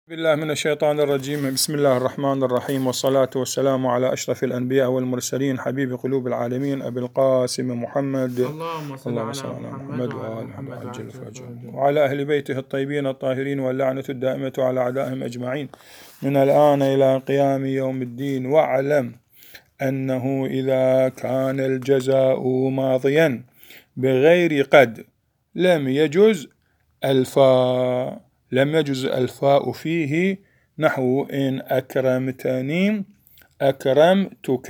بالله من الشيطان الرجيم. بسم الله الرحمن الرحيم، والصلاة والسلام على أشرف الأنبياء والمرسلين، حبيب قلوب العالمين، أبي القاسم محمد. اللهم صل على محمد وعلى محمد عجل فرجهم، وعلى أهل بيته الطيبين الطاهرين، واللعنة الدائمة على أعدائهم أجمعين من الآن إلى قيام يوم الدين. واعلم أنه إذا كان الجزاء ماضيا بغير قد لم يجز الفاء فيه، نحو إن أكرمتني أكرمتك.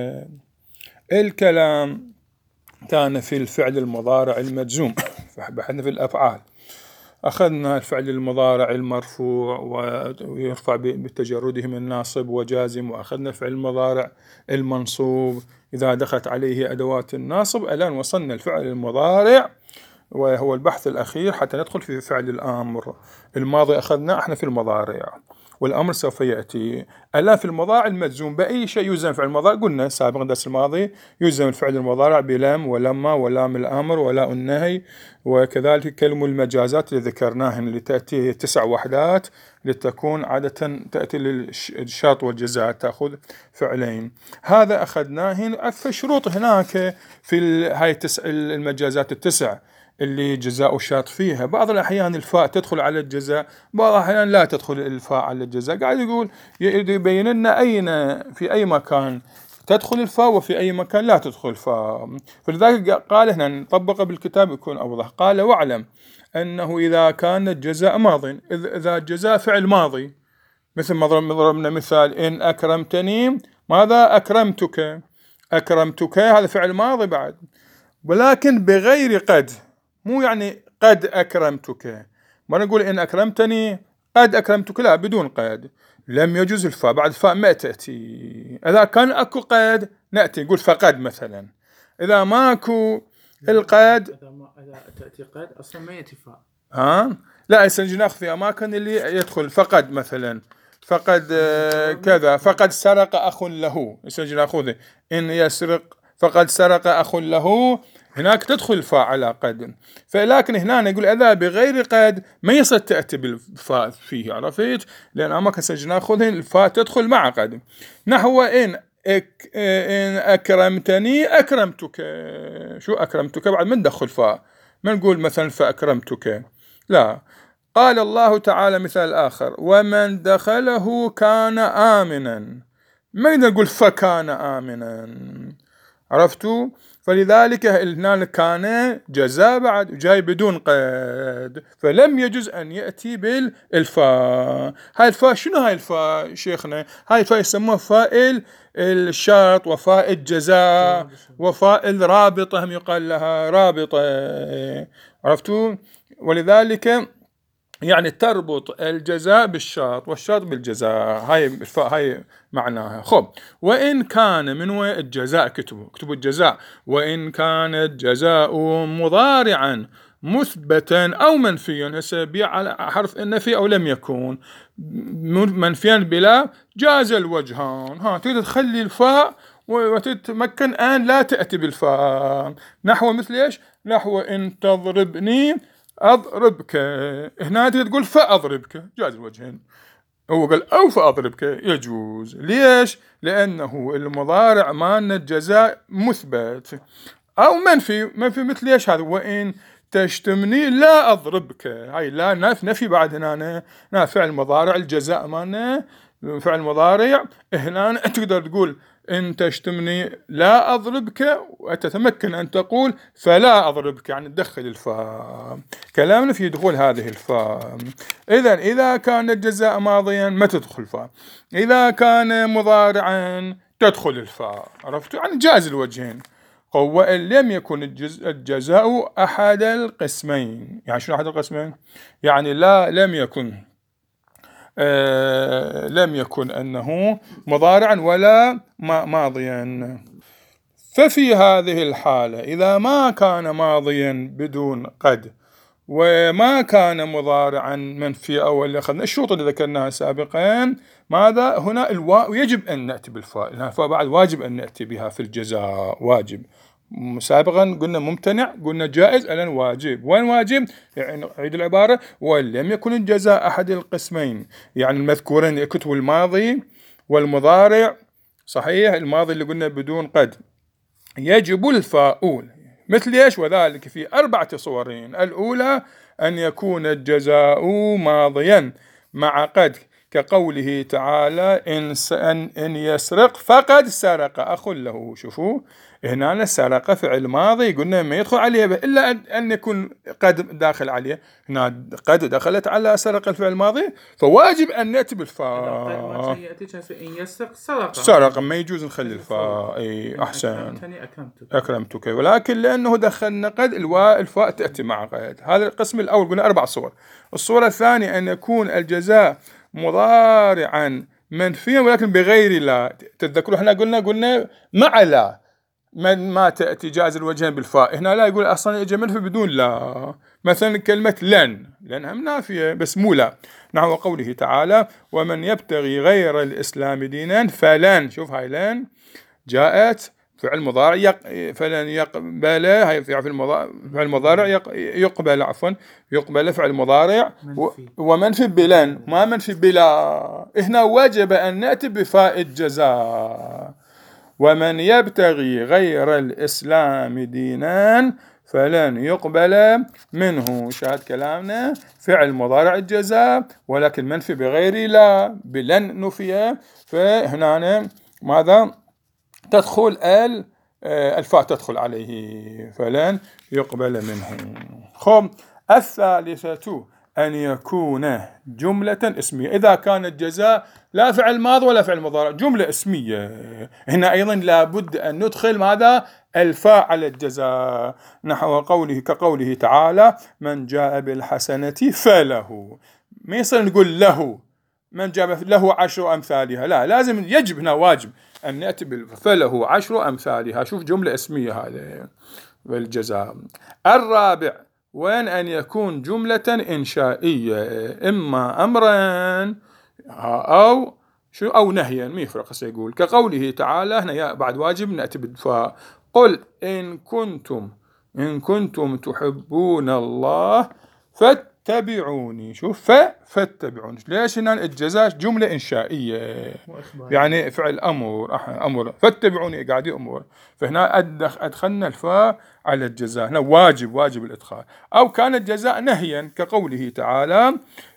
الكلام كان في الفعل المضارع المجزوم، فبحثنا في الأفعال، أخذنا الفعل المضارع المرفوع ويرفع بتجرده من ناصب وجازم، وأخذنا الفعل المضارع المنصوب إذا دخلت عليه أدوات الناصب. الآن وصلنا الفعل المضارع وهو البحث الأخير حتى ندخل في فعل الأمر. الماضي أخذنا احنا في المضارع، والأمر سوف يأتي. الآن في المضارع المجزوم بأي شيء يجزم فعل المضارع. قلنا سابقا درس الماضي يجزم الفعل المضارع بلم ولما ولام الأمر ولا النهي، وكذلك كلم المجازات اللي ذكرناهن اللي تأتي 9 وحدات، لتكون عادة تأتي للشرط والجزاء، تأخذ فعلين. هذا أخذناهن. فالشروط هناك في هاي المجازات 9 اللي جزاء الشرط فيها. بعض الأحيان الفاء تدخل على الجزاء، بعض الأحيان لا تدخل الفاء على الجزاء. قاعد يقول يبين لنا أين في أي مكان تدخل الفاء وفي أي مكان لا تدخل الفاء. فلذلك قال هنا نطبق بالكتاب يكون أوضح. قال واعلم أنه إذا كان الجزاء ماضي، إذا الجزاء فعل ماضي، مثل ما ضربنا مثال إن أكرمتني ماذا أكرمتك. أكرمتك هذا فعل ماضي بعد، ولكن بغير قد، مو يعني قد أكرمتك. ما نقول إن أكرمتني قد أكرمتك، لا، بدون قد. لم يجوز الفاء، بعد الفاء ما تأتي. إذا كان أكو قد نأتي نقول فقد مثلا. إذا ماكو القد، إذا تأتي قد أصلا ما يأتي فاء. لا، يسنجي ناخذ في أماكن اللي يدخل فقد مثلا، فقد كذا، فقد سرق أخ له، يسنجي ناخذه إن يسرق فقد سرق أخ له، هناك تدخل الفاء على قد. فلكن هنا نقول إذا بغير قد ما يصير تأتي بالفاء فيه، عرفت؟ لأن أماكن سنجي ناخذه الفاء تدخل مع قد. نحو إن أكرمتني أكرمتك. شو أكرمتك بعد من دخل فاء؟ ما نقول مثلا فأكرمتك، لا. قال الله تعالى مثال آخر: ومن دخله كان آمنا. ما نقول فكان آمنا، عرفتوا؟ فلذلك هنا كان جزاء بعد جاي بدون قيد، فلم يجوز أن يأتي بالفاء. هاي الفاء شنو هاي الفاء شيخنا؟ هاي الفاء يسموها فاء الشرط وفاء الجزاء وفاء الرابطة، هم يقال لها رابطة، عرفتوا؟ ولذلك يعني تربط الجزاء بالشرط والشرط بالجزاء. هاي معناها. خب، وإن كان من الجزاء، كتبوا الجزاء. وإن كان الجزاء مضارعا مثبتا أو منفيا، هسه بيع على حرف النفي أو لم يكن منفيا بلا، جاز الوجهان. تريد تخلي الفاء وتتمكن أن لا تأتي بالفاء. نحو مثل إيش؟ نحو إن تضربني أضربك. هنا تقول فأضربك، جاز الوجهين. هو قال أو فأضربك، يجوز. ليش؟ لأنه المضارع مالنا الجزاء مثبت أو منفي مثل إيش هذا؟ وإن تشتمني لا أضربك. هاي لا نفي بعد هنا فعل مضارع، الجزاء مالنا فعل مضارع. هنا تقدر تقول إن تشتمني لا أضربك، وتتمكن أن تقول فلا أضربك، يعني تدخل الفاء. كلامنا في دخول هذه الفاء. إذا كان الجزاء ماضيا ما تدخل الفاء، إذا كان مضارعا تدخل الفاء، عرفت؟ يعني جاز الوجهين. وإن لم يكن الجزاء أحد القسمين. يعني شنو أحد القسمين؟ يعني لم يكن أنه مضارعا ولا ماضيا. ففي هذه الحالة إذا ما كان ماضيا بدون قد وما كان مضارعا منفي أول، أخذنا الشروط اللي ذكرناها سابقا، ماذا هنا الواو يجب أن نأتي بالفاء، الفاء بعد واجب أن نأتي بها في الجزاء، واجب سابقا قلنا ممتنع، قلنا جائز، الآن واجب. وين واجب؟ يعني عيد العبارة: ولم يكن الجزاء أحد القسمين، يعني المذكورين كتب الماضي والمضارع. صحيح، الماضي اللي قلنا بدون قد يجب الفاء، مثل ايش؟ وذلك في 4 صور. الأولى أن يكون الجزاء ماضيا مع قد، كقوله تعالى: إن يسرق فقد سرق أخ له. شوفوا هنا سرق فعل ماضي، قلنا ما يدخل عليه إلا أن يكون قد داخل عليه. هنا قد دخلت على سرق الفعل الماضي، فواجب أن نأتي بالفاء. إن يسرق سرق ما يجوز نخلي الفاء. أي أحسن، أكرمتك. ولكن لأنه دخلنا قد، الفاء تأتي مع قد. هذا القسم الأول، قلنا 4 صور. الصورة الثانية أن يكون الجزاء مضارعا منفيا ولكن بغير لا. تتذكروا احنا قلنا مع لا ما تأتي جاز الوجهين بالفاء. هنا لا، يقول أصلا يجي منفي بدون لا. مثلا كلمة لأنها نافية بس مو لا، نحو قوله تعالى: ومن يبتغي غير الإسلام دينا فلن. شوف هاي لن جاءت فعل مضارع، فلن يقبل. هاي فعل مضارع يقبل، عفوا يقبل فعل مضارع ومنفي بلن، ما منفي بلا. هنا وجب أن نأتي بفاء الجزاء: ومن يبتغي غير الإسلام دينا فلن يقبل منه. شاهد كلامنا فعل مضارع الجزاء ولكن منفي بغير لا، بلن نفي. فهنا ماذا تدخل الفاء تدخل عليه، فلن يقبل منه. خب، الثالثة أن يكون جملة اسمية. إذا كان الجزاء لا فعل ماضي ولا فعل مضارع، جملة اسمية، هنا أيضا لابد أن ندخل ماذا؟ الفاء على الجزاء، نحو قوله كقوله تعالى: من جاء بالحسنة فله. ما يصير نقول له من جاء له 10 أمثالها، لا، لازم يجب هنا واجب أن نأتي فله 10 أمثالها. شوف جملة اسمية هذا بالجزاء. الرابع وين أن يكون جملة إنشائية، إما أمرا أو نهيا، ما يفرق سيقول، كقوله تعالى هنا بعد واجب نأتي بالفاء: قل إن كنتم تحبون الله فاتبعوني. شوف فاتبعوني، ليش؟ هنا الجزاء جملة إنشائية، يعني فعل أمر فاتبعوني قاعد أمور، فهنا أدخلنا الفاء على الجزاء. هنا واجب الإدخال. أو كان الجزاء نهيا، كقوله تعالى: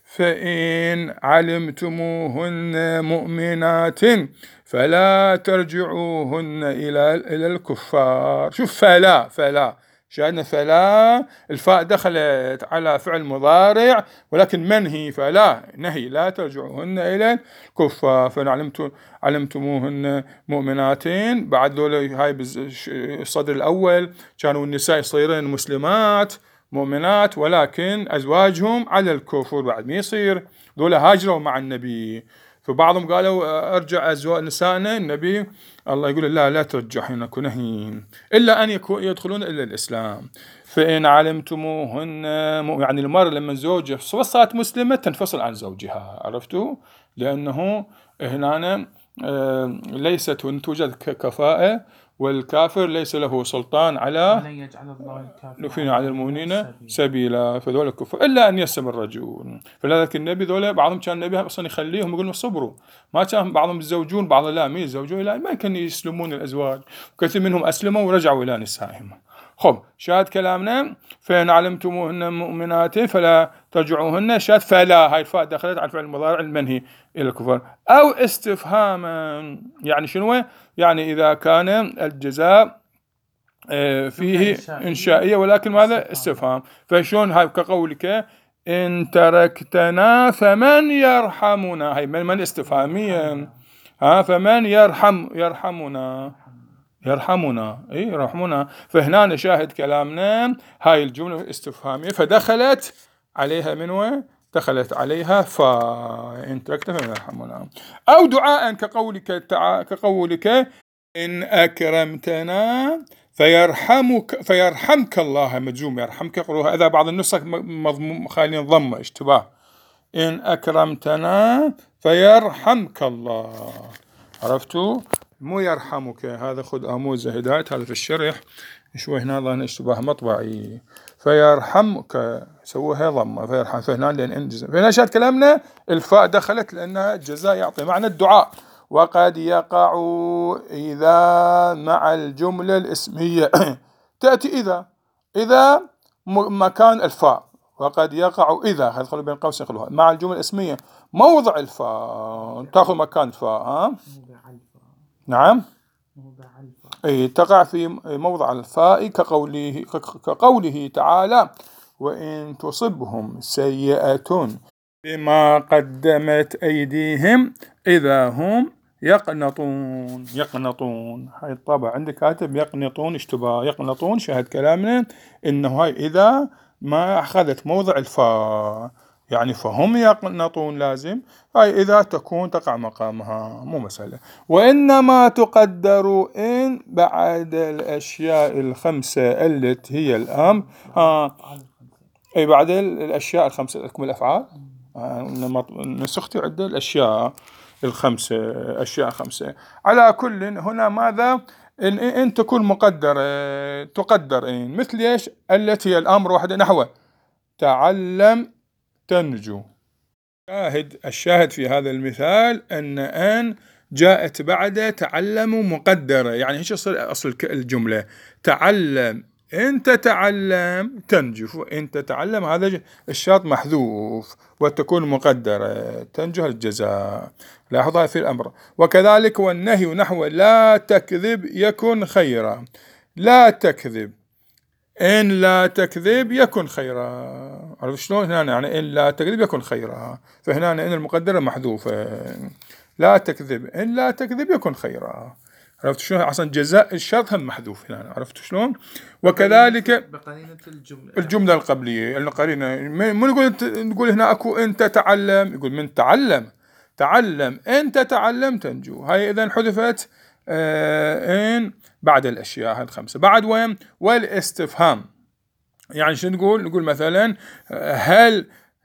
فإن علمتموهن مؤمنات فلا ترجعوهن إلى الكفار. شوف فلا شأن فلا الفاء دخلت على فعل مضارع ولكن منهي، فلا نهي، لا ترجعوهن إلى الكفار. فإن علمتموهن مؤمناتين، بعد ذول هاي بالصدر الأول كانوا النساء يصيرين مسلمات مؤمنات ولكن أزواجهم على الكفر، بعد ما يصير ذولا هاجروا مع النبي. فبعضهم قالوا ارجع أزواج نسائنا، النبي الله يقول لا ترجعين كنهين إلا أن يدخلون إلى الإسلام. فإن علمتموهن، يعني المرأة لما زوجها صارت مسلمة تنفصل عن زوجها، عرفتوا؟ لأنه هنا ليست توجد كفاءة، والكافر ليس له سلطان على على المؤمنين سبيلا، فذول الكفر إلا أن يسلم الرجل. فلذلك النبي ذولا بعضهم كان النبي أصلا يخليهم يقولون صبروا، ما كان بعضهم يتزوجون بعض لا ما يتزوجون، لا ما كانوا يسلمون الأزواج، كثير منهم أسلموا ورجعوا إلى نسائهم. خب، شاهد كلامنا: فإن علمتموهن مؤمنات فلا ترجعوهن. شاهد فلا، هاي الفاء دخلت على الفعل المضارع المنهي إلى الكفر. أو استفهاما، يعني شنو؟ يعني إذا كان الجزاء فيه إنشائية ولكن ماذا؟ استفهام. فشون هاي كقولك: إن تركتنا فمن يرحمنا. هاي من استفهامية، فمن يرحمنا يرحمنا. فهنا نشاهد كلامنا هاي الجملة استفهامية، فدخلت عليها منو؟ دخلت عليها إن تركت فمن يرحمنا. أو دعاء كقولك إن أكرمتنا فيرحمك الله. مجزوم يرحمك، يقولوها إذا بعض النسخ مضموم خالين ضمة اشتباه. إن أكرمتنا فيرحمك الله، عرفتوا؟ مو يرحمك، هذا خذ آموزة هداية، هذا في الشرح شوي هنا ظن اشتباه مطبعي. فيرحمك سووها ضمة فيرحم، فهنا لأن انجز، فهنا شاهد كلامنا الفاء دخلت لأنها الجزاء يعطي معنى الدعاء. وقد يقع إذا مع الجملة الاسمية تأتي إذا مكان الفاء، وقد يقع إذا هذا بين قوسين خلوها مع الجملة الاسمية موضع الفاء تأخذ مكان الفاء. نعم أي تقع في موضع الفاء كقوله تعالى وإن تصبهم سيئة بما قدمت أيديهم إذا هم يقنطون. هاي الطبع عندك كاتب يقنطون اشتباه، يقنطون شاهد كلامنا إنه هاي إذا ما أخذت موضع الفاء يعني فهم يقنطون لازم، هاي إذا تكون تقع مقامها مو مسألة. وإنما تقدر إن بعد الأشياء الخمسة التي هي الأمر أي بعد الأشياء الخمسة لكم الأفعال نسختي عدة الأشياء الخمسة أشياء خمسة على كل. هنا ماذا إن تكون مقدرة تقدر إن مثل إيش التي هي الأمر واحدة نحو تعلم تنجو. الشاهد في هذا المثال أن جاءت بعد تعلم مقدرة، يعني ايش أصل الجملة تعلم إن تتعلم تنجو، إن تتعلم هذا الشرط محذوف وتكون مقدرة تنجو الجزاء. لاحظها في الأمر. وكذلك والنهي نحو لا تكذب يكن خيرا، لا تكذب إن لا تكذب يكن خيرا. عرفت شلون هنا يعني إن لا تكذب يكن خيرا، فهنا إن المقدرة محذوفة لا تكذب إن لا تكذب يكن خيرا. عرفت شلون أصلا جزاء الشرط هم محذوف هنا. عرفت شلون. وكذلك بقرينة الجملة القبلية القرينة من نقول هنا أكو إن تتعلم يقول من تعلم إن تتعلم تنجو، هاي إذن حذفت إن بعد الأشياء هذه الخمسة. بعد وين والاستفهام يعني شو نقول مثلا هل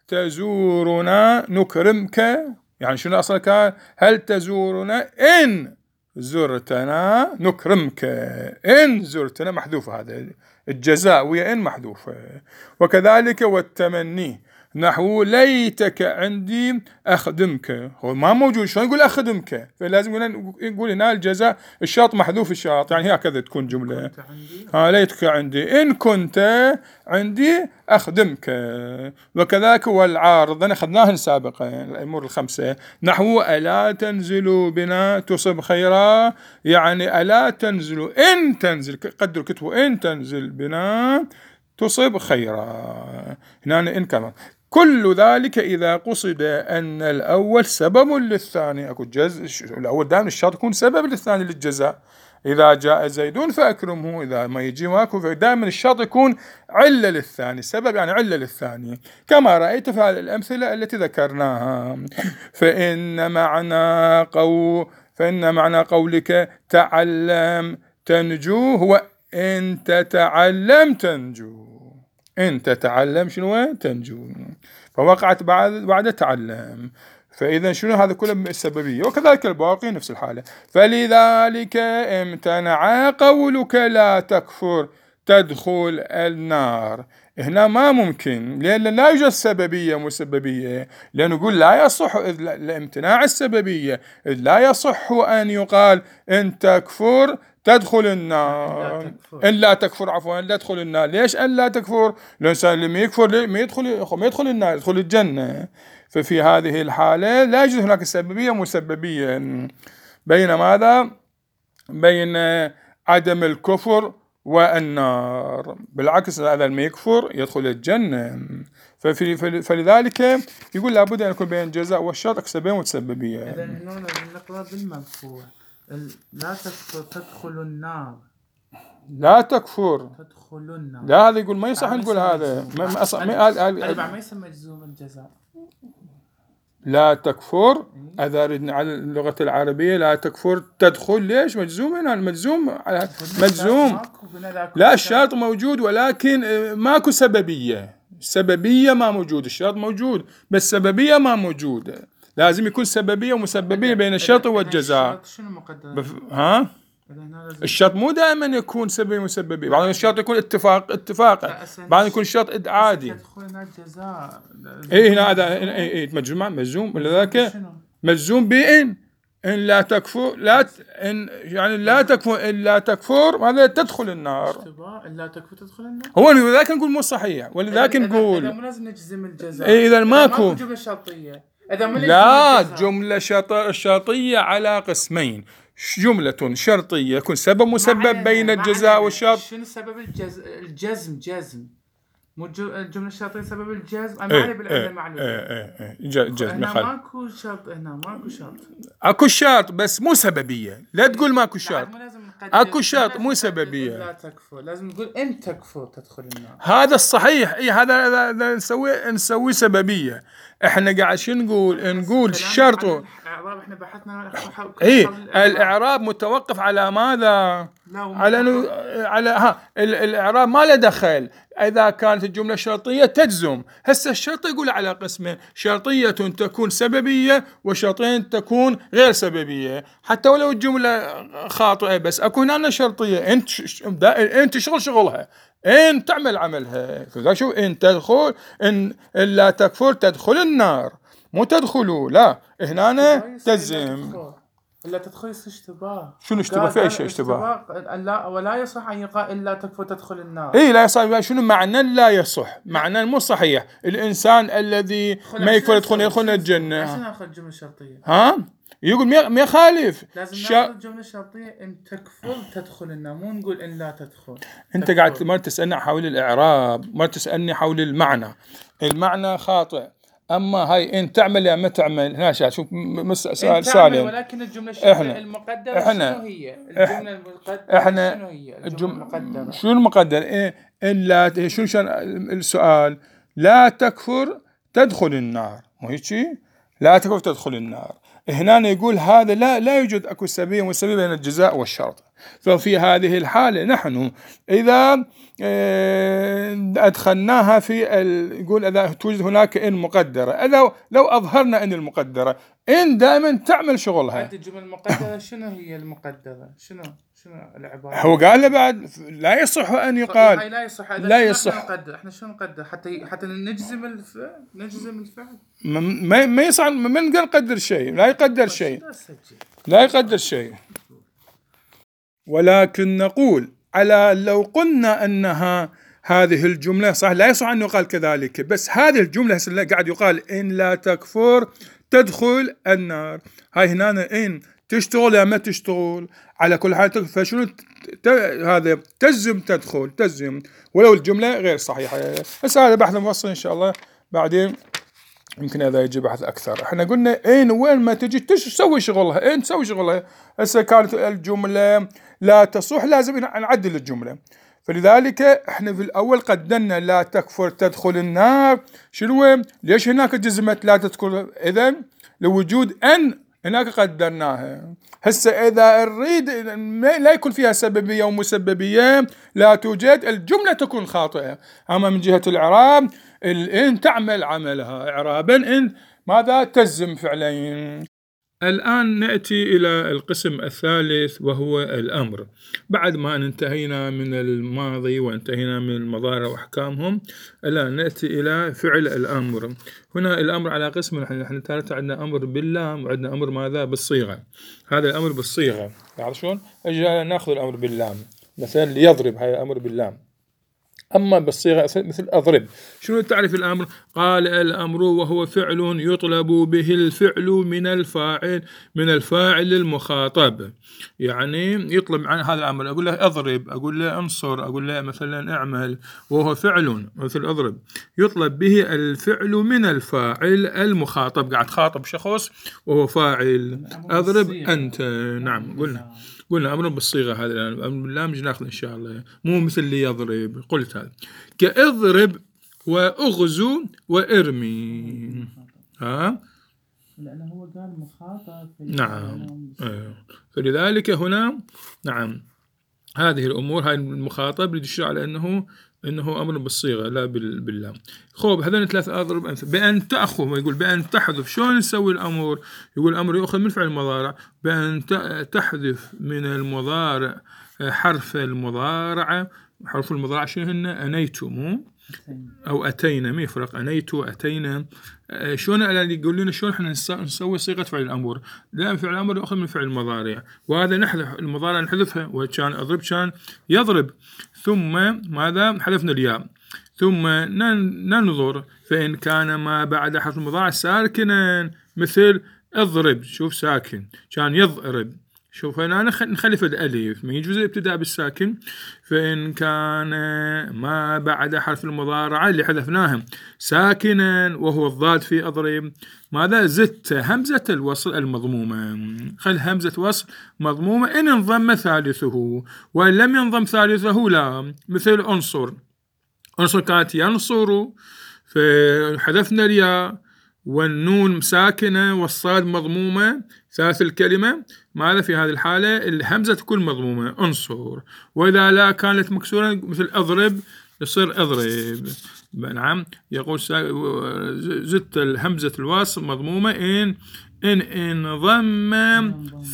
تزورنا نكرمك، يعني شنو أصلك هل تزورنا إن زرتنا نكرمك، إن زرتنا محذوفة هذا الجزاء ويا إن محذوفة. وكذلك والتمني نحو ليتك عندي أخدمك، هو ما موجود شلون نقول أخدمك، فلازم نقول هنا الجزاء الشرط محذوف الشرط، يعني هكذا تكون جملة ليتك عندي إن كنت عندي أخدمك. وكذلك والعارض أنا أخذناهن سابقا الأمور الخمسة نحو ألا تنزلوا بنا تصب خيرا، يعني ألا تنزلوا إن تنزل قدر كتبوا إن تنزل بنا تصب خيرا، هنا إن كمان. كل ذلك إذا قصد أن الأول سبب للثاني، أكو الأول دائما الشرط يكون سبب للثاني للجزاء. إذا جاء زيدون فأكرمه، إذا ما يجي ماكو فدائما الشرط يكون علة للثاني، سبب يعني علة للثاني كما رأيت في هذه الأمثلة التي ذكرناها. فإن معنى قولك تعلم تنجو هو إن تتعلم تنجو، إن تتعلم شنو تنجو، فوقعت بعد تعلم. فإذا شنو هذا كله السببية. وكذلك الباقي نفس الحالة. فلذلك امتنع قولك لا تكفر تدخل النار، هنا ما ممكن لأن لا يوجد سببية مسببية، لأن نقول لا يصح الامتناع السببية، لا يصح أن يقال إن تكفر تدخل النار إن لا تكفر عفوا لا تدخل النار. ليش أن لا تكفر؟ الإنسان لما يكفر ما يدخل النار، يدخل الجنة. ففي هذه الحالة لا يوجد هناك سببية مسببية بين ماذا؟ بين عدم الكفر والنار، بالعكس هذا ما يكفر يدخل الجنة. فلذلك يقول لابد أن يكون بين الجزاء والشرط سببية وتسببية. إذا هنا نقرأ بالمرفوع لا تكفر تدخل النار، لا تكفر تدخل النار، لا هذا يقول ما يصح نقول هذا ما يسمى مجزوم الجزاء. لا تكفر إذا أردنا على اللغة العربية لا تكفر تدخل، ليش مجزوم هنا المجزوم مجزوم لا الشرط موجود ولكن ماكو سببية ما موجود، الشرط موجود بس سببية ما موجودة، لازم يكون سببية ومسببية بين الشرط والجزاء. شنو مقدر؟ الشرط مو دائما يكون سببي مسببي، بعض الشرط يكون اتفاقا، بعض يكون شرط عادي. تدخل هنا الجزاء. اي هنا هذا مجزوم ولذلك مجزوم بإن لا تكفر يعني لا تكفر إلا تكفر هذا تدخل النار. إلا تكفر تدخل النار. هو لذلك نقول مو صحيح، ولذلك نقول إذا مو لازم نجزم الجزاء. إذا ماكو جملة شرطية. لا، جملة شرطية على قسمين، جملة شرطية يكون سبب مسبب بين الجزاء والشرط. شنو سبب الجزم مو الجملة الشرطية سبب الجزم. أنا معني بالعلم معلومة. جزم هنا ماكو شرط. هنا ماكو شرط. اكو شرط بس مو سببية. لا تقول ماكو شرط. اكو شرط مو سببية. لا تكفر لازم نقول إن تكفر تدخل النار. هذا الصحيح. اي هذا نسوي سببية. احنا قاعد شو نقول الشرط. الإعراب احنا بحثنا اي الإعراب متوقف على ماذا؟ على الإعراب ما له دخل. إذا كانت الجملة شرطية تجزم. هسه الشرط يقول على قسمين، شرطية تكون سببية وشرطية تكون غير سببية، حتى ولو الجملة خاطئة بس أكو هنا شرطية. أنت شغلها، إن تعمل عملها. شو إن تدخل إن لا تكفر تدخل النار، مو تدخلوا لا هنا تزم. إلا تدخل اشتباه. شنو اشتباه؟ في أي شيء اشتباه؟ لا ولا يصح أن يقال إلا تكفر تدخل النار. إيه لا يصح. شنو معنى لا يصح؟ معنى مو صحيح. الإنسان الذي ما يكفر يدخل الجنة. عشان ناخذ جملة شرطية. يقول ما يخالف. لازم ناخذ جملة شرطية إن تكفر تدخل النار، مو نقول إن لا تدخل. أنت قاعد ما تسألني حول الإعراب، ما تسألني حول المعنى. المعنى خاطئ. أما هاي إن تعمل يا ما تعمل هنا شوف سؤال سالم. ولكن الجملة الشرطية المقدرة شنو هي؟ الجملة المقدرة شنو هي؟ الجملة المقدرة شنو المقدر؟ إن لا شنو السؤال؟ لا تكفر تدخل النار، مو هيك شيء؟ لا تكفر تدخل النار. هنا يقول هذا لا يوجد أكو سبيل وسبيل بين الجزاء والشرط. ففي هذه الحالة نحن إذا أدخلناها في يقول إذا توجد هناك إن مقدرة، لو أظهرنا إن المقدرة، إن دائما تعمل شغلها. الجملة المقدرة شنو هي المقدرة؟ شنو العبارة؟ هو قال له بعد لا يصح أن يقال. لا يصح. احنا شنو نقدر حتى نجزم الفعل. ما يصح. من قال قدر شيء؟ لا يقدر شيء. ولكن نقول على لو قلنا أنها هذه الجملة صح لا يصح أن يقال كذلك، بس هذه الجملة قاعد يقال إن لا تكفر تدخل النار. هاي هنا إن تشتغل يا ما تشتغل على كل حال فشنو هذا تجزم تجزم ولو الجملة غير صحيحة. بس هذا بحث مفصل إن شاء الله بعدين يمكن هذا يجي بحث أكثر. احنا قلنا إن وين ما تجي تسوي شغلها. إن تسوي شغلها. هسه كانت الجملة لا تصح لازم نعدل الجملة. فلذلك احنا في الأول قدرنا لا تكفر تدخل النار. شنو ليش هناك جزمت لا تدخل؟ إذن لوجود أن هناك قدرناها. هسه إذا نريد لا يكون فيها سببية ومسببية لا توجد، الجملة تكون خاطئة. أما من جهة الإعراب إن تعمل عملها إعرابا إن ماذا تجزم فعلين. الآن نأتي إلى القسم الثالث وهو الأمر. بعد ما انتهينا من الماضي وانتهينا من المضارع وأحكامهم، الآن نأتي إلى فعل الأمر. هنا الأمر على قسم. نحن عندنا أمر باللام وعندنا أمر ماذا بالصيغة. هذا الأمر بالصيغة تعرف شلون؟ نأخذ الأمر باللام مثلا ليضرب، هذا الأمر باللام. أما بالصيغة مثل أضرب. شنو تعرف الأمر؟ قال الأمر وهو فعل يطلب به الفعل من الفاعل المخاطب. يعني يطلب عن هذا الأمر، أقول له أضرب، أقول له انصر، أقول له مثلا اعمل، وهو فعل مثل أضرب يطلب به الفعل من الفاعل المخاطب. قاعد خاطب شخص وهو فاعل. أضرب أنت. نعم قلنا أمر بالصيغة. هذا الأمر بالله مش ناخذ إن شاء الله، مو مثل اللي يضرب. قلت هذا كأضرب وأغزو وإرمي. لأنه هو قال مخاطب. نعم. فلذلك هنا نعم هذه الأمور، هاي المخاطب يدل على أنه أمر بالصيغة لا باللام. خوب هذين 3 أضرب أمثلة. بأن تأخذ، يقول بأن تحذف. شلون نسوي الأمر؟ يقول الأمر يؤخذ من فعل المضارع. بأن تحذف من المضارع حرف المضارعة. حرف المضارعة شنو هن؟ أنيتم أو أتينا، ما يفرق، أنيت أتينا. شلون يقول لنا شلون احنا نسوي صيغة فعل الأمر؟ لا، فعل الأمر يأخذ من فعل المضارع، وهذا نحذف المضارع نحذفها، وكان أضرب كان يضرب. ثم ماذا؟ حذفنا الياء. ثم ننظر فإن كان ما بعد حرف المضارع ساكنا مثل اضرب، شوف ساكن، كان يضرب. شوف هنا نخلف الألف، ما يجوز الابتداء بالساكن. فإن كان ما بعد حرف المضارعة اللي حذفناها ساكنا وهو الضاد في أضرب، ماذا؟ زدت همزة الوصل المضمومة. خل همزة وصل مضمومة إن انضم ثالثه، وإن لم ينضم ثالثه لا. مثل أنصر، أنصر كانت ينصر، فحذفنا الياء والنون ساكنة والصاد مضمومة ثالث الكلمة، ماذا في هذه الحالة الهمزة تكون مضمومة أنصر. وإذا لا كانت مكسورة مثل أضرب يصير أضرب. نعم، يقول زدت الهمزة الوصل مضمومة إن ضم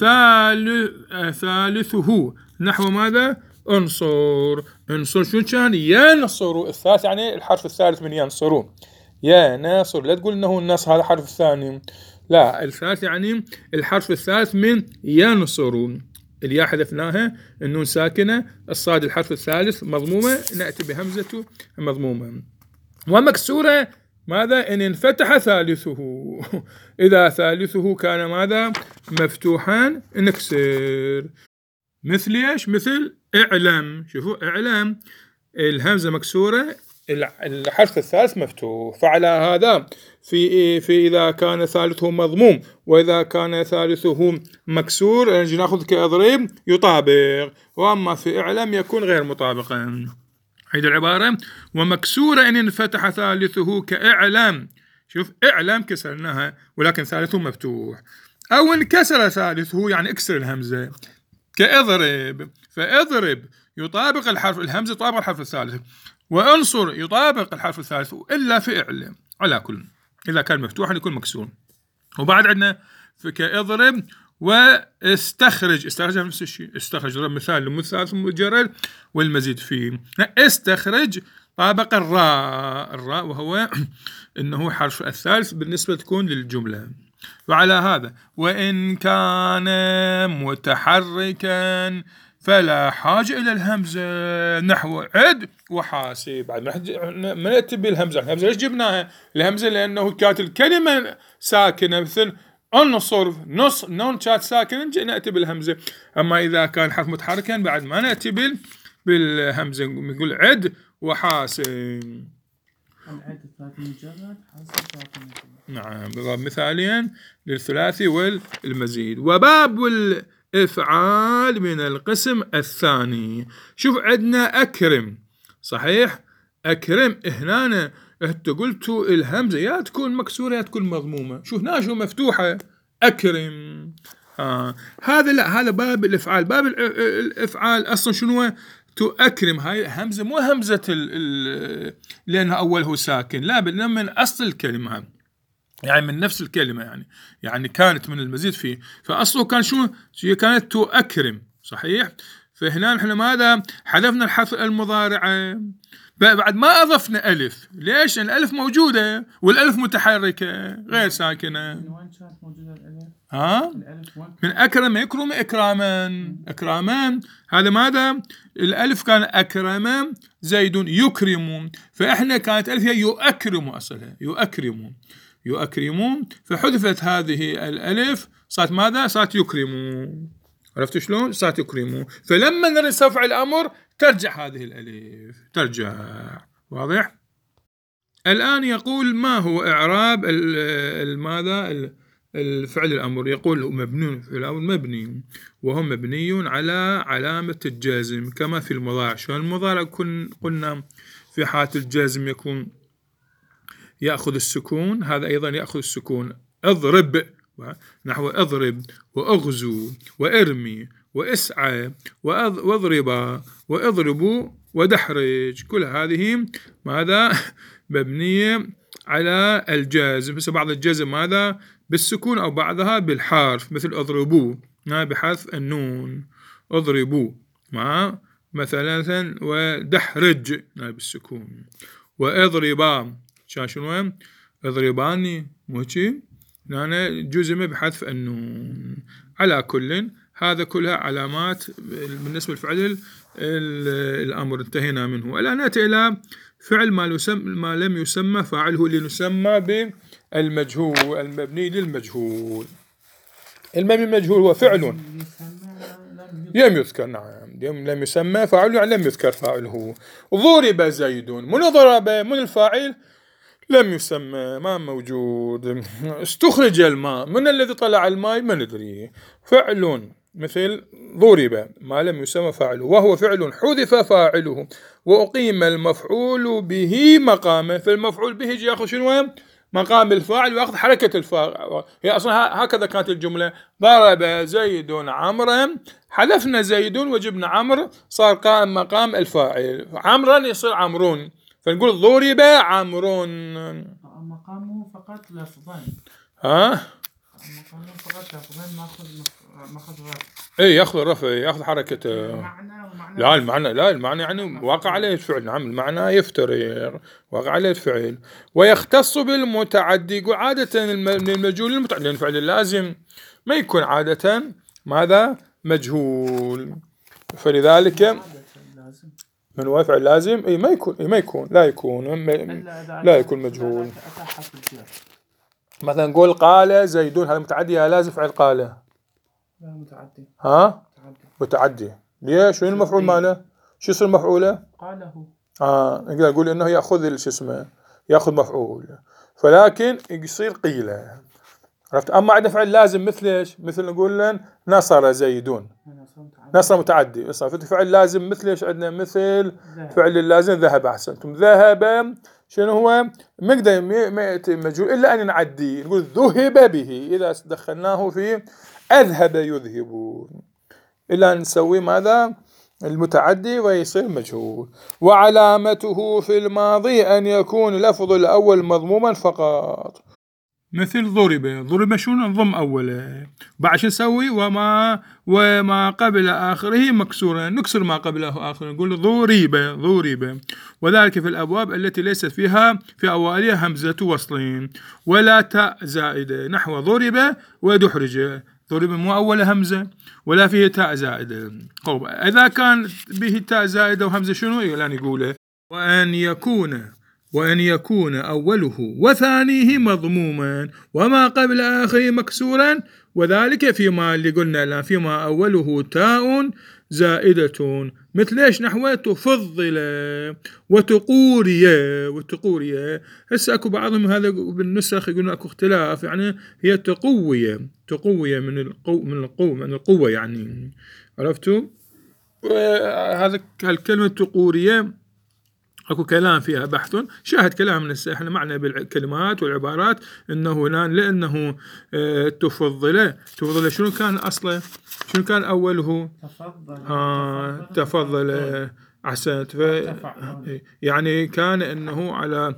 ثالثه، نحو ماذا؟ أنصر. انصر شو كان؟ ينصر، الثالث يعني الحرف الثالث من ينصرون، يا ناصر. لا تقول انه النص هذا الحرف الثاني، لا، الثالث يعني الحرف الثالث من ينصر. الياء حذفناها، النون ساكنة، الصاد الحرف الثالث مضمومة، نأتي بهمزة مضمومة. ومكسورة ماذا؟ إن انفتح ثالثه. إذا ثالثه كان ماذا؟ مفتوحا نكسر. مثل ايش؟ مثل اعلم، شوفوا اعلم الهمزة مكسورة، الحرف الثالث مفتوح. فعلى هذا في إذا كان ثالثه مضموم وإذا كان ثالثه مكسور نجي ناخذ كأضرب يطابق، وأما في اعلم يكون غير مطابقا. هيدي العبارة. ومكسورة إن انفتح ثالثه كاعلم، شوف اعلم كسرناها ولكن ثالثه مفتوح. أو انكسر ثالثه يعني اكسر الهمزة كاضرب، فاضرب يطابق الحرف، الهمزة يطابق الحرف الثالث، وانصر يطابق الحرف الثالث، إلا في اعلم. على كل إذا كان مفتوحا يكون مكسور. وبعد عندنا في كاضرب واستخرج، استخرج نفس الشيء، استخرج ضرب مثال للثالث مجرد والمزيد فيه. استخرج طابق الراء وهو إنه حرف الثالث بالنسبة تكون للجملة. وعلى هذا وإن كان متحركا فلا حاجة إلى الهمزة، نحو عد وحاسب. بعد ما نأتي بالهمزة، الهمزة ليش جبناها؟ الهمزة لأنه كانت الكلمة ساكنة، مثل انصر، نص نون كانت ساكنة نأتي بالهمزة. أما إذا كان حرف متحركا بعد ما نأتي بالهمزة، نقول عد وحاسب. نعم، بضرب مثالين للثلاثي والمزيد. وباب الإفعال من القسم الثاني. شوف عندنا أكرم، صحيح أكرم هنا انت قلتوا الهمزة يا تكون مكسورة يا تكون مضمومة، شو هنا شو مفتوحة أكرم. هذا لا، هذا باب الإفعال. باب الإفعال أصلا شنو؟ تؤكرم، هاي همزة مو همزة لأنه أوله ساكن، لا، بل من أصل الكلمة، يعني من نفس الكلمة، يعني كانت من المزيد فيه، فأصله كان شو؟ كانت تؤكرم، صحيح. فهنا نحن ماذا؟ حذفنا الحرف المضارع بعد ما أضفنا ألف. ليش؟ الألف موجودة والألف متحركة غير ساكنة. من وين كانت موجودة الألف؟ من أكرم يكرم إكراما. هذا ماذا؟ الألف كان أكرم زيد يكرم، فإحنا كانت ألف هي يؤكرم، أصلها يؤكرمون، فحذفت هذه الألف صارت ماذا؟ صارت يكرمون. عرفت شلون؟ صارت يكرمون. فلما نرفع الأمر ترجع هذه الألف، ترجع. واضح؟ الآن يقول ما هو إعراب ماذا؟ الفعل الأمر. يقول مبني في الأول، مبني وهو مبني على علامة الجازم كما في المضارع. شو المضارع؟ قلنا في حالة الجازم يكون يأخذ السكون، هذا أيضا يأخذ السكون. اضرب نحو اضرب، وأغزو، وارمي، واسعى واضربا واضربوا ودحرج، كل هذه ماذا مبنية على الجزم. بس بعض الجزم ماذا بالسكون أو بعضها بالحرف، مثل اضربوا بحذف النون، اضربوا مع مثلا ودحرج بالسكون، واضربا شنو اضرباني موشي هنا جزم بحذف النون. على كل هذا كلها علامات بالنسبة لفعل الأمر، انتهينا منه. الآن نأتي إلى فعل ما لم يسمى فاعله، اللي نسمى بالمجهول، المبني للمجهول. المبني للمجهول هو فعل لم يذكر، نعم لم يسمى فاعله يعني لم يذكر فاعله. ضرب زيد، من ضرب من الفاعل لم يسمى ما موجود. استخرج الماء، من الذي طلع الماء ما ندري. فعل مثل ضرب ما لم يسمى فاعله، وهو فعل حذف فاعله وأقيم المفعول به مقامه. فالمفعول به يجي ياخذ شنو مقام الفاعل وياخذ حركة الفاعل. هي أصلا هكذا كانت الجملة، ضرب زيد عمرا، حذفنا زيد وجبنا عمرو، صار قائم مقام الفاعل، عمرا يصير عمرون، فنقول ضرب عمرون. مقامه فقط لفظان. مقامه فقط لفظان، ماخذ رفع. اي ياخذ الرفع، ياخذ حركة لا المعنى، لا المعنى يعني واقع عليه الفعل. نعم المعنى يفترق واقع عليه الفعل. ويختص بالمتعدي، يقول عادة المجهول المتعدي، لأن الفعل اللازم ما يكون عادة ماذا مجهول، فلذلك من هو فعل لازم اي ما يكون لا يكون مجهول. مثلا نقول قال زيدون، هذا متعدي يا لازم فعل قال؟ لا متعدي. متعدي. ليش؟ شو المفعول ماله؟ شو يصير مفعوله؟ قاله. نقول انه ياخذ شو اسمه، ياخذ مفعول، فلكن يصير قيله، عرفت؟ اما عندنا فعل لازم مثل ايش؟ مثل نقول لن نصر زيدون، نصر متعدي، بس فعل لازم مثل ايش عندنا؟ مثل فعل اللازم ذهب. احسنتم، ذهب شنو هو؟ ما يأتي مجهول الا ان نعدي، نقول ذهب به اذا دخلناه في اذهب يذهب، الا نسوي ماذا المتعدي ويصير مجهول. وعلامته في الماضي ان يكون لفظ الاول مضموما فقط، مثل ضرب شنو نضم أوله، بعد شو نسوي؟ وما قبل آخره مكسورا، نكسر ما قبله آخره، نقول ضرب. وذلك في الأبواب التي ليست فيها في أوائلها همزة وصل ولا تاء زائدة، نحو ضرب ودحرج. ضرب مو أول همزة ولا فيه تاء زائدة. إذا كان به تاء زائدة وهمزة شنو يعني يقوله؟ وأن يكون أوله وثانيه مضموما وما قبل آخره مكسورا، وذلك فيما اللي قلنا الآن، فيما أوله تاء زائدة، مثل إيش؟ نحو تفضل وتقورية. هسه أكو بعضهم هذا بالنسخ يقولون أكو اختلاف، يعني هي تقوية من القوة يعني، عرفتوا؟ هذا الكلمة تقورية اكو كلام فيها بحث، شاهد كلام احنا معنا بالكلمات والعبارات انه لانه تفضل شنو كان اصله؟ شنو كان اوله؟ تفضل. احسنت. يعني كان انه على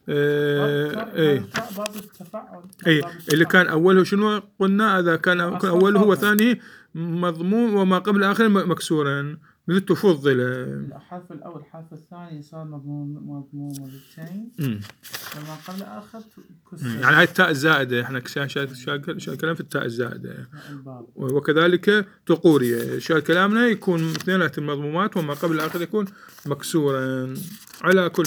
اللي كان اوله شنو قلنا؟ اذا كان اوله وثانيه مضموم وما قبل اخره مكسورا، مثل تفضل. الحرف الأول الحرف الثاني صار مضموم مرتين وما قبل آخر كسر. يعني هاي التاء الزائدة، احنا كلام في التاء الزائدة. وكذلك تقورية، كلامنا يكون اثنين المضمومات وما قبل آخر يكون مكسورا. على كل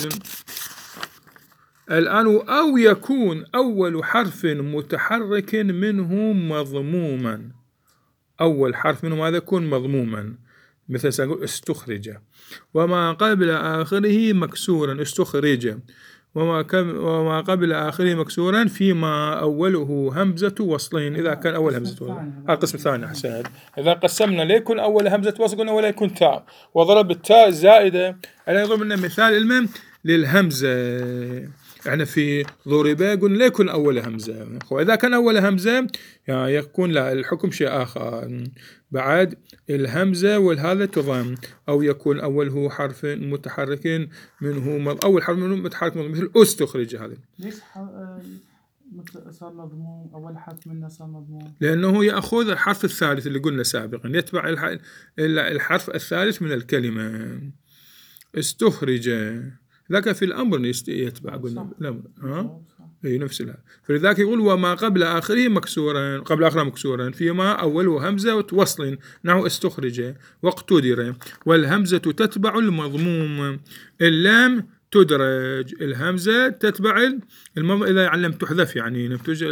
الآن أو يكون أول حرف متحرك منه مضموما، أول حرف منه ماذا يكون مضموما، مثل سنقول استخرج، وما قبل آخره مكسورا استخرج، وما قبل آخره مكسورا فيما أوله همزة وصلين، إذا كان أول همزة وصل. القسم الثاني أحسن، إذا قسمنا ليكون أول همزة وصل قلنا ولا يكون تاء، وضرب التاء الزائدة. أنا يضرب لنا مثال المهم للهمزة. يعني في ضرب قلنا لا يكون أول همزة، وإذا كان أول همزة يعني يكون لا الحكم شيء آخر. بعد الهمزة والهذا تضم، أو يكون أوله حرف متحرك منه أول حرف منه متحرك مثل استخرج. هذا ليش صار مضموم؟ أول حرف منه صار مضموم لأنه يأخذ الحرف الثالث اللي قلنا سابقا، يتبع الحرف الثالث من الكلمة. استخرج ذاك في الأمر يتبع قلنا لا أي نفس الهذا. فلذلك يقول وما قبل آخره مكسورا، قبل آخره مكسورا، فيما أوله همزة وتوصل نحو استخرج واقتدر. والهمزة تتبع المضموم، اللام تدرج، الهمزة تتبع إذا لم تحذف يعني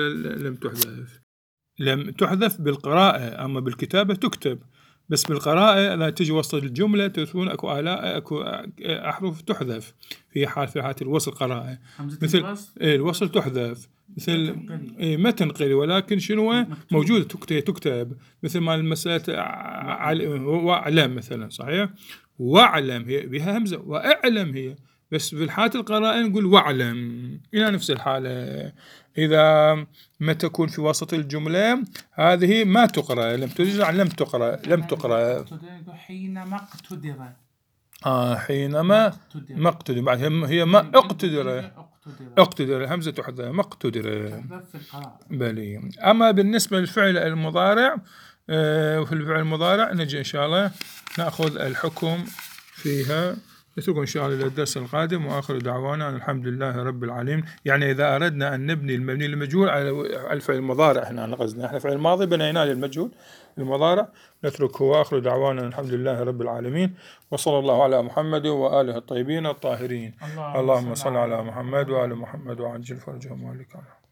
لم تحذف بالقراءة، أما بالكتابة تكتب، بس بالقراءة لا تجي وسط الجملة تكون أكو آلاء أكو أحرف تحذف في حالة الوصل قراءة، مثل الوصل تحذف، مثل متن قري، ولكن شنو موجود تكتب، مثل ما المسألة وأعلم مثلا، صحيح، وأعلم هي بها همزة، وأعلم هي، بس في الحالة القراءة نقول وأعلم إلى نفس الحالة. إذا ما تكون في وسط الجملة هذه ما تقرأ، لم تجزع، لم تقرأ. حينما اقتدر حينما ما اقتدر، بعد هي ما اقتدر الهمزة تحذف، ما اقتدر بلي. أما بالنسبة للفعل المضارع، وفي الفعل المضارع نجي إن شاء الله نأخذ الحكم فيها. نتركه إن شاء الله للدرس القادم، وآخر دعوانا الحمد لله رب العالمين. يعني إذا أردنا أن نبني المبني للمجهول على الفعل المضارع، إحنا قصدنا إحنا فعل الماضي بنيناه للمجهول المضارع، نتركه. وآخر دعوانا الحمد لله رب العالمين، وصلى الله على محمد وآله الطيبين الطاهرين. اللهم صل على محمد وآل محمد وعجل فرجهم وآلك.